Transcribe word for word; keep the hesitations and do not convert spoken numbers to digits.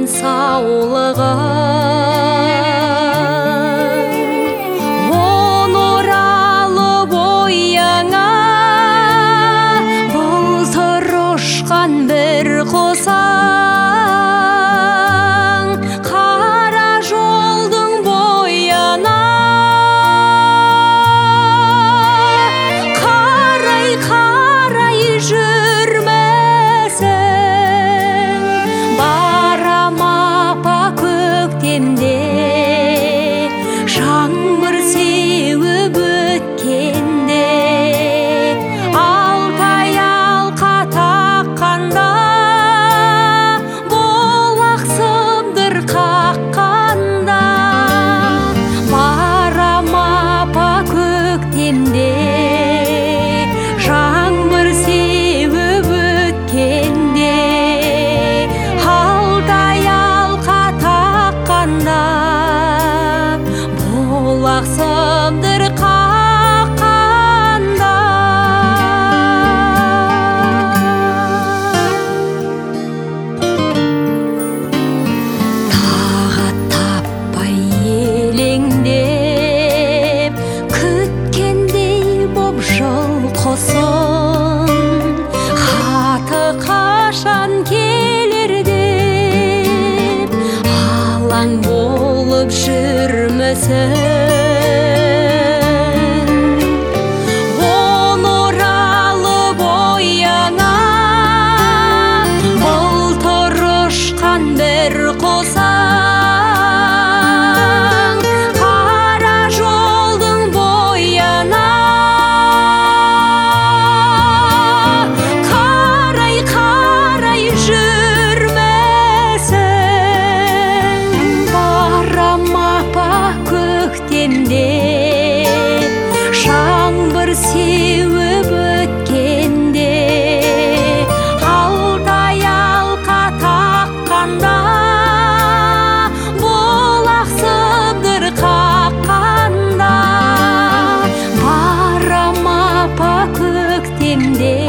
саулығы оноралы бояңа былтыр ұшқан бір қосаң қара жолдың бояна қарай қарай жүрмесің барам апа көктемде жаңбыр сеуіп өткенде алтай алқа таққанда болақ сыбдыр қаққанда барам апа көктемде жаңбыр сеуіп өткенде алтай алқа таққанда болақ сыбдыр қаққанда тағат таппай елеңдеп күткендей боп жыл құсын хаты қашан келер деп алаң болып жүрмісің оноралы бояңа былтыр ұшқан бір қосаң қара жолдың бояна қарай қарай жүрмесің барам апа көктемде жаңбыр сеуіп өткенде алтай алқа таққанда болақ сыбдыр қаққанда барам апа көктемде